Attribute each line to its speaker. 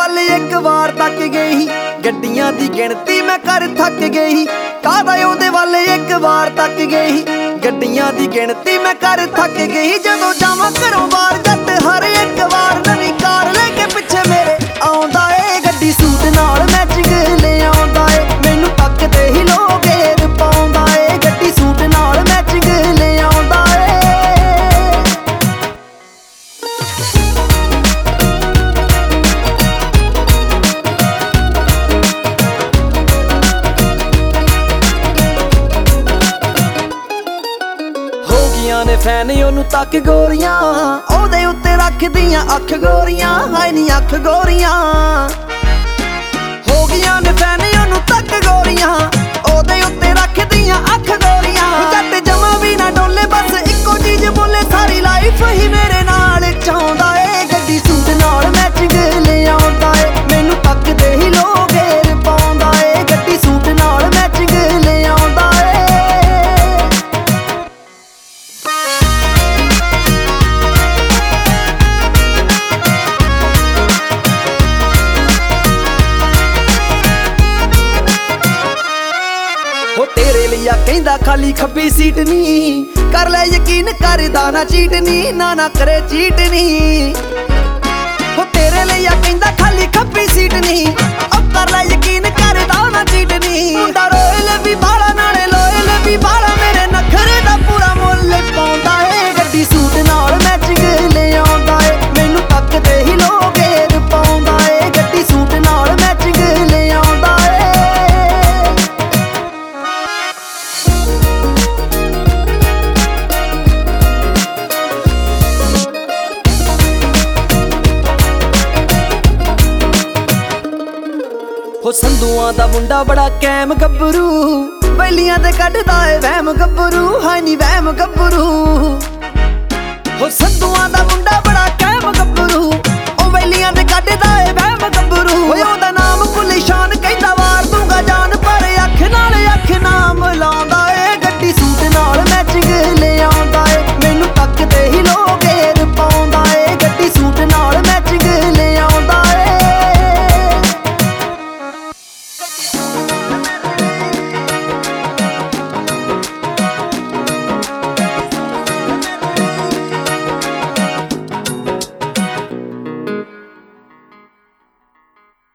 Speaker 1: ਵੱਲ ਇੱਕ ਵਾਰ ਤੱਕ ਗਈ, ਗੱਡੀਆਂ ਦੀ ਗਿਣਤੀ ਮੈਂ ਕਰ ਥੱਕ ਗਈ। ਕਾਹਦਾ ਉਹਦੇ ਵੱਲ ਇੱਕ ਵਾਰ ਤੱਕ ਗਈ, ਗੱਡੀਆਂ ਦੀ ਗਿਣਤੀ ਮੈਂ ਕਰ ਥੱਕ ਗਈ। ਜਦੋਂ ਜਾਵਾਂ ਘਰੋਂ ਬਾਹਰ ਜੱਟ ਹਰ ਇੱਕ ਵਾਰ ਨਵੀਂ ਕਾਰ ਲੈ ਕੇ ਪਿੱਛੇ ਮੇਰੇ ਆਉਂਦਾ ਏ। ਗੱਡੀ ਸੂਟ ਨਾਲ ਮੈਚਿੰਗ ਲੈ ਆਉਂਦਾ ਏ, ਮੈਨੂੰ ਤੱਕਦੇ ਹੀ ਲੋਕ ਏਰ ਪਾਉਂਦਾ ਏ। ਗੱਡੀ ਸੂਟ ਨਾਲ ਮੈਚਿੰਗ ਲੈ ਆਉਂਦਾ ਏ। ਨੇ ਫੈਨ ਉਹਨੂੰ ਤੱਕ ਗੋਰੀਆਂ, ਉਹਦੇ ਉੱਤੇ ਰੱਖਦੀਆਂ ਅੱਖ ਗੋਰੀਆਂ, ਹਾਏ ਨੀ ਅੱਖ ਗੋਰੀਆਂ। ਹੋ ਗਈਆਂ ਨੇ ਫੈਨ ਉਹਨੂੰ ਤੱਕ ਗੋਰੀਆਂ, ਉਹਦੇ ਉੱਤੇ ਰੱਖਦੀਆਂ ਅੱਖ ਗੋਰੀਆਂ। ਜੱਟ ਜਮਾ ਵੀ ਨਾ ਡੋਲੇ, ਬਸ ਇੱਕੋ ਚੀਜ਼ ਬੋਲੇ, ਸਾਰੀ ਲਾਈਫ ਹੀ ਮੇਰੇ ਨਾਲ ਚਾਹੁੰਦਾ ਏ। ਗੱਡੀ ਸੂਟ ਨਾਲ ਮੈਚਿੰਗ ਲੈ ਆਉਂਦਾ ਏ, ਮੈਨੂੰ ਤੱਕਦੇ ਹੀ ਲੋਕ ਏਰ ਪਾਉਂਦਾ ਏ। ਗੱਡੀ ਸੂਟ ਨਾਲ ਮੈਚਿੰਗ ਲੈ ਆਉਂਦਾ ਏ। ਹੋ ਤੇਰੇ ਲਈ ਆ ਕਹਿੰਦਾ ਖਾਲੀ ਖੱਬੀ ਸੀਟ ਨੀ, ਕਰ ਲੈ ਯਕੀਨ ਕਰਦਾ ਨਾ ਚੀਟ ਨੀ, ਨਾ ਕਰੇ ਚੀਟ ਨੀ। ਹੋ ਤੇਰੇ ਲਈ ਆ ਕਹਿੰਦਾ ਖਾਲੀ ਖੱਬੀ ਸੀਟ ਨੀ, ਉਹ ਕਰ ਲੈ ਯਕੀਨ ਕਰਦਾ ਨਾ ਚੀਟ ਨੀ। ਮੁੰਡਾ ਰੋਇਲ ਵੀ ਬਾਲਾ ਨਾਲੇ ਲੋਇਲ ਵੀ ਬਾਲਾ, ਮੇਰੇ ਨਖਰੇ ਦਾ ਪੂਰਾ ਮੁੱਲ ਪਾਉਂਦਾ ਏ। ਗੱਡੀ ਸੂਟ ਨਾਲ ਮੈਚਿੰਗ ਲੈ ਆਉਂਦਾ ਏ, ਮੈਨੂੰ ਤੱਕਦੇ ਹੀ ਲੋਕ ਏਰ ਪਾਉਂਦਾ ਏ। ਗੱਡੀ ਸੂਟ ਨਾਲ ਮੈਚਿੰਗ ਲੈ ਆਉਂਦਾ ਏ। ਹੋ ਸੰਧੂਆਂ ਦਾ ਮੁੰਡਾ ਬੜਾ ਕੈਮ ਗੱਭਰੂ, ਵੈਲੀਆਂ ਤੇ ਕੱਢਦਾ ਏ ਵਹਿਮ ਗੱਭਰੂ, ਹਾਏ ਨੀ ਵਹਿਮ ਗੱਭਰੂ। ਹੋ ਸੰਧੂਆਂ ਦਾ ਮੁੰਡਾ ਬੜਾ ਕੈਮ ਗੱਭਰੂ,